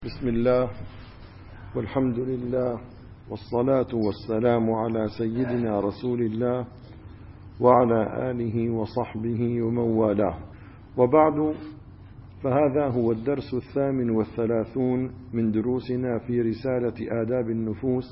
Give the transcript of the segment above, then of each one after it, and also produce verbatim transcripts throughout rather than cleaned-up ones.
بسم الله والحمد لله والصلاة والسلام على سيدنا رسول الله وعلى آله وصحبه ومن والاه، وبعد، فهذا هو الدرس الثامن والثلاثون من دروسنا في رسالة آداب النفوس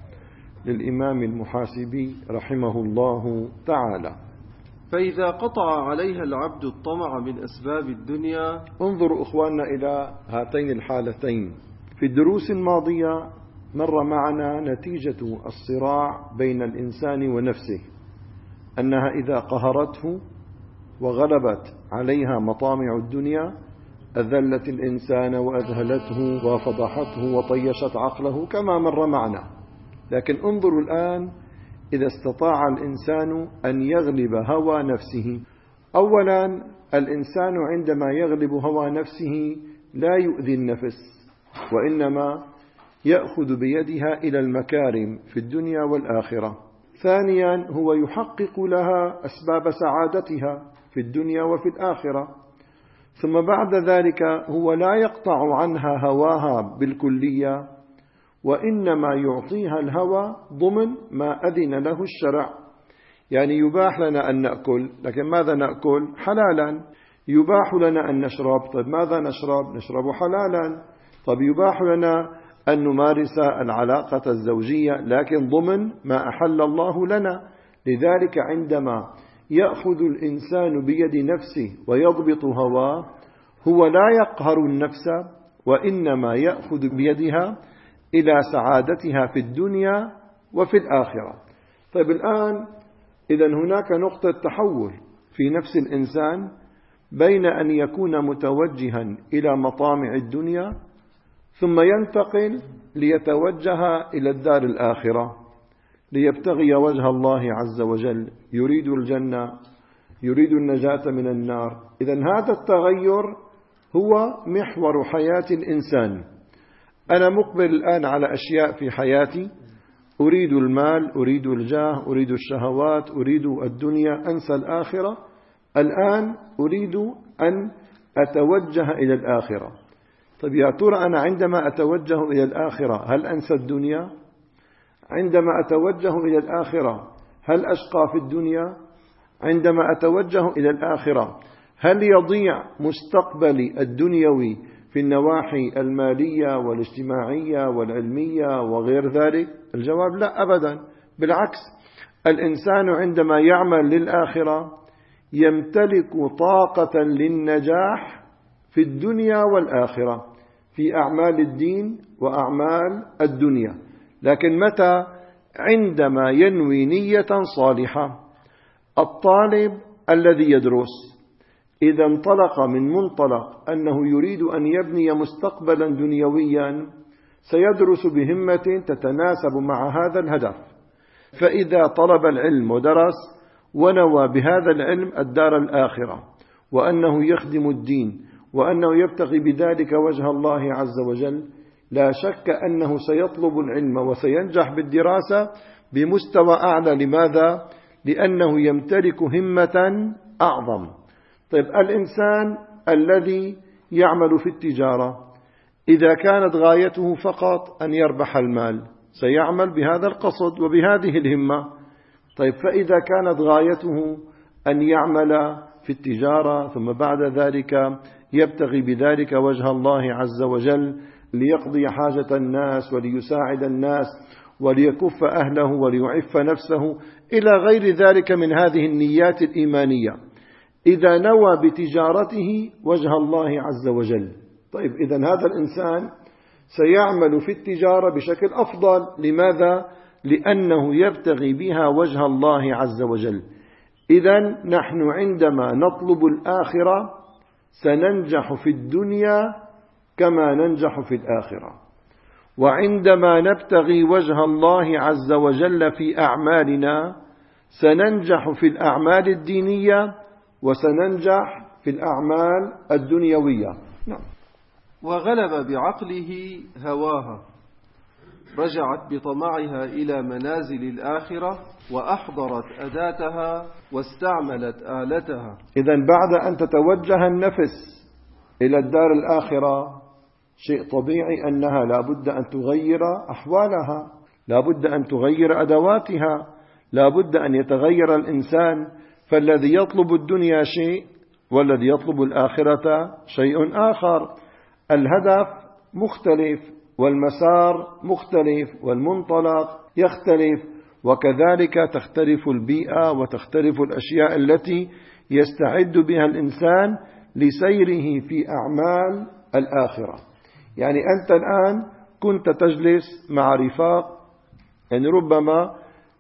للإمام المحاسبي رحمه الله تعالى. فإذا قطع عليها العبد الطمع من أسباب الدنيا. انظروا إخواننا إلى هاتين الحالتين. في الدروس الماضية مر معنا نتيجة الصراع بين الإنسان ونفسه، أنها إذا قهرته وغلبت عليها مطامع الدنيا أذلت الإنسان وأذهلته وفضحته وطيشت عقله كما مر معنا. لكن انظروا الآن، إذا استطاع الإنسان أن يغلب هوى نفسه. أولا، الإنسان عندما يغلب هوى نفسه لا يؤذي النفس، وإنما يأخذ بيدها إلى المكارم في الدنيا والآخرة. ثانيا، هو يحقق لها أسباب سعادتها في الدنيا وفي الآخرة. ثم بعد ذلك هو لا يقطع عنها هواها بالكلية، وإنما يعطيها الهوى ضمن ما أذن له الشرع. يعني يباح لنا أن نأكل، لكن ماذا نأكل؟ حلالا. يباح لنا أن نشرب، طيب ماذا نشرب؟ نشرب حلالا. طيب يباح لنا أن نمارس العلاقة الزوجية، لكن ضمن ما أحل الله لنا. لذلك عندما يأخذ الإنسان بيد نفسه ويضبط هواه، هو لا يقهر النفس، وإنما يأخذ بيدها إلى سعادتها في الدنيا وفي الآخرة. طيب الآن، إذا هناك نقطة تحول في نفس الإنسان بين أن يكون متوجها إلى مطامع الدنيا ثم ينتقل ليتوجه إلى الدار الآخرة ليبتغي وجه الله عز وجل، يريد الجنة، يريد النجاة من النار. إذا هذا التغير هو محور حياة الإنسان. أنا مقبل الآن على أشياء في حياتي، أريد المال، أريد الجاه، أريد الشهوات، أريد الدنيا، أنسى الآخرة. الآن أريد أن أتوجه إلى الآخرة. طيب يا ترى أنا عندما أتوجه إلى الآخرة هل أنسى الدنيا؟ عندما أتوجه إلى الآخرة هل أشقى في الدنيا؟ عندما أتوجه إلى الآخرة هل يضيع مستقبلي الدنيوي في النواحي المالية والاجتماعية والعلمية وغير ذلك؟ الجواب لا أبدا. بالعكس، الإنسان عندما يعمل للآخرة يمتلك طاقة للنجاح في الدنيا والآخرة، في أعمال الدين وأعمال الدنيا. لكن متى؟ عندما ينوي نية صالحة. الطالب الذي يدرس إذا انطلق من منطلق أنه يريد أن يبني مستقبلا دنيويا سيدرس بهمة تتناسب مع هذا الهدف. فإذا طلب العلم ودرس ونوى بهذا العلم الدار الآخرة، وأنه يخدم الدين، وأنه يبتغي بذلك وجه الله عز وجل، لا شك أنه سيطلب العلم وسينجح بالدراسة بمستوى أعلى. لماذا؟ لأنه يمتلك همة أعظم. طيب الإنسان الذي يعمل في التجارة إذا كانت غايته فقط أن يربح المال سيعمل بهذا القصد وبهذه الهمة. طيب فإذا كانت غايته أن يعمل في التجارة ثم بعد ذلك يبتغي بذلك وجه الله عز وجل ليقضي حاجة الناس وليساعد الناس وليكف أهله وليعف نفسه إلى غير ذلك من هذه النيات الإيمانية، إذا نوى بتجارته وجه الله عز وجل، طيب إذا هذا الإنسان سيعمل في التجارة بشكل أفضل. لماذا؟ لأنه يبتغي بها وجه الله عز وجل. إذا نحن عندما نطلب الآخرة سننجح في الدنيا كما ننجح في الآخرة، وعندما نبتغي وجه الله عز وجل في أعمالنا سننجح في الأعمال الدينية وسننجح في الأعمال الدنيوية. نعم. وغلب بعقله هواها، رجعت بطمعها إلى منازل الآخرة وأحضرت أداتها واستعملت آلتها. إذن بعد أن تتوجه النفس إلى الدار الآخرة شيء طبيعي أنها لا بد أن تغير أحوالها، لا بد أن تغير أدواتها، لا بد أن يتغير الإنسان. فالذي يطلب الدنيا شيء والذي يطلب الآخرة شيء آخر. الهدف مختلف والمسار مختلف والمنطلق يختلف، وكذلك تختلف البيئة وتختلف الأشياء التي يستعد بها الإنسان لسيره في أعمال الآخرة. يعني أنت الآن كنت تجلس مع رفاق يعني ربما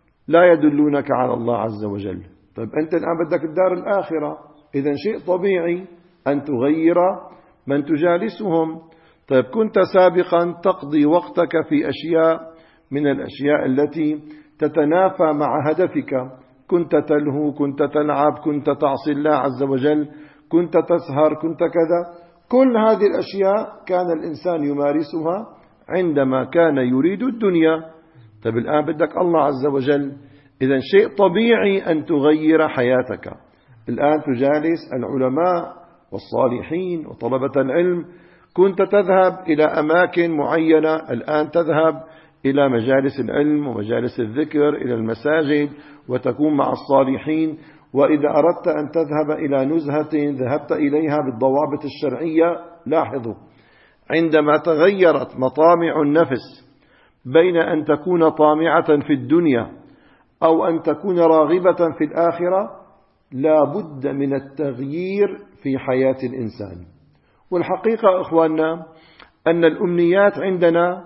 لا يدلونك على الله عز وجل. طيب أنت الآن بدك الدار الآخرة، إذن شيء طبيعي أن تغير من تجالسهم. طيب كنت سابقا تقضي وقتك في أشياء من الأشياء التي تتنافى مع هدفك، كنت تلهو، كنت تلعب، كنت تعصي الله عز وجل، كنت تسهر، كنت كذا. كل هذه الأشياء كان الإنسان يمارسها عندما كان يريد الدنيا. طيب الآن بدك الله عز وجل، إذن شيء طبيعي أن تغير حياتك. الآن تجالس العلماء والصالحين وطلبة العلم، كنت تذهب إلى أماكن معينة، الآن تذهب إلى مجالس العلم ومجالس الذكر، إلى المساجد وتكون مع الصالحين. وإذا أردت أن تذهب إلى نزهة ذهبت إليها بالضوابط الشرعية. لاحظوا، عندما تغيرت مطامع النفس بين أن تكون طامعة في الدنيا أو أن تكون راغبة في الآخرة، لا بد من التغيير في حياة الإنسان. والحقيقة أخواننا أن الأمنيات عندنا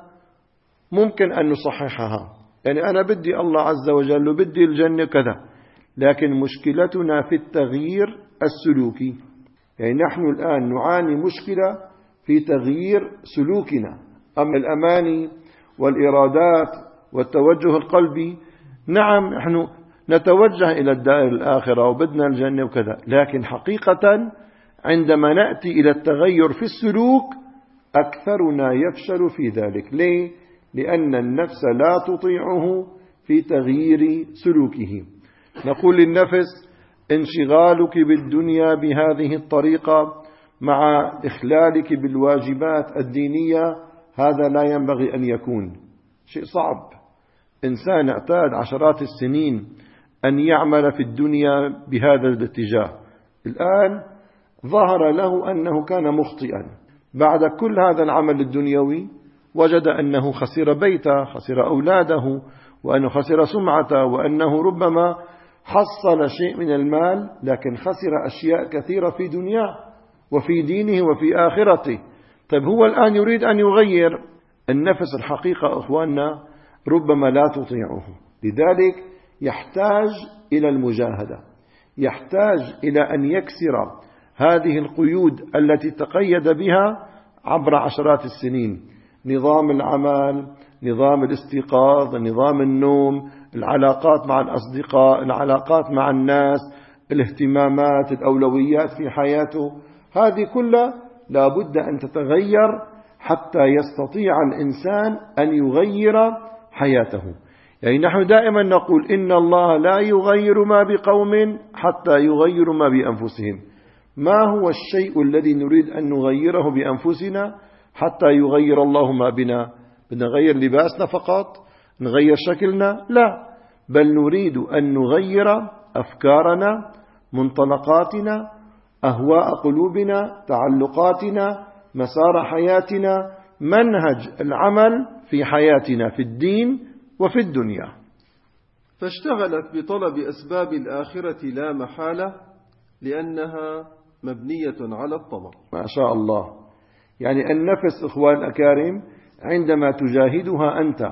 ممكن أن نصححها، يعني أنا بدي الله عز وجل وبدي الجنة كذا، لكن مشكلتنا في التغيير السلوكي. يعني نحن الآن نعاني مشكلة في تغيير سلوكنا. أما الأماني والإرادات والتوجه القلبي، نعم نحن نتوجه إلى الدار الآخرة وبدنا الجنة وكذا، لكن حقيقة عندما نأتي إلى التغير في السلوك أكثرنا يفشل في ذلك. ليه؟ لأن النفس لا تطيعه في تغيير سلوكه. نقول للنفس: انشغالك بالدنيا بهذه الطريقة مع إخلالك بالواجبات الدينية هذا لا ينبغي أن يكون. شيء صعب، إنسان اعتاد عشرات السنين أن يعمل في الدنيا بهذا الاتجاه، الآن ظهر له أنه كان مخطئا. بعد كل هذا العمل الدنيوي وجد أنه خسر بيته، خسر أولاده، وأنه خسر سمعته، وأنه ربما حصل شيء من المال لكن خسر أشياء كثيرة في دنياه وفي دينه وفي آخرته. طيب هو الآن يريد أن يغير النفس. الحقيقة أخواننا ربما لا تطيعه، لذلك يحتاج إلى المجاهدة، يحتاج إلى أن يكسر هذه القيود التي تقيد بها عبر عشرات السنين: نظام العمل، نظام الاستيقاظ، نظام النوم، العلاقات مع الأصدقاء، العلاقات مع الناس، الاهتمامات، الأولويات في حياته. هذه كلها لا بد أن تتغير حتى يستطيع الإنسان أن يغير حياته. يعني نحن دائما نقول إن الله لا يغير ما بقوم حتى يغيروا ما بأنفسهم. ما هو الشيء الذي نريد أن نغيره بأنفسنا حتى يغير الله ما بنا؟ بدنا نغير لباسنا فقط؟ نغير شكلنا؟ لا، بل نريد أن نغير أفكارنا، منطلقاتنا، أهواء قلوبنا، تعلقاتنا، مسار حياتنا، منهج العمل في حياتنا في الدين وفي الدنيا. فاشتغلت بطلب أسباب الآخرة لا محالة لأنها مبنية على الطمع. ما شاء الله. يعني النفس إخوان الأكارم عندما تجاهدها أنت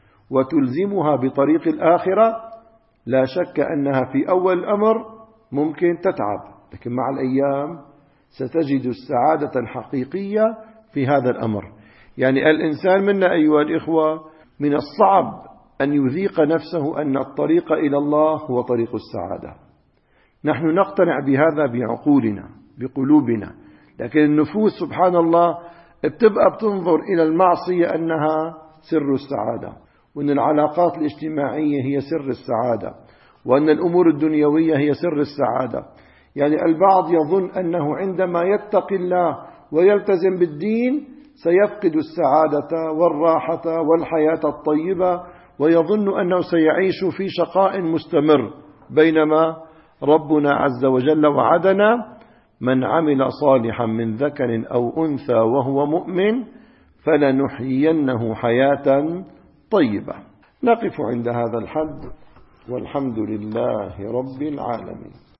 وتلزمها بطريق الآخرة لا شك أنها في أول الأمر ممكن تتعب، لكن مع الأيام ستجد السعادة الحقيقية في هذا الأمر. يعني الإنسان منا أيها الإخوة من الصعب أن يذيق نفسه أن الطريق إلى الله هو طريق السعادة. نحن نقتنع بهذا بعقولنا بقلوبنا، لكن النفوس سبحان الله بتبقى بتنظر إلى المعصية أنها سر السعادة، وأن العلاقات الاجتماعية هي سر السعادة، وأن الأمور الدنيوية هي سر السعادة. يعني البعض يظن أنه عندما يتقي الله ويلتزم بالدين سيفقد السعادة والراحة والحياة الطيبة، ويظن أنه سيعيش في شقاء مستمر، بينما ربنا عز وجل وعدنا: من عمل صالحا من ذكر أو أنثى وهو مؤمن فلنحيينه حياة طيبة. نقف عند هذا الحد، والحمد لله رب العالمين.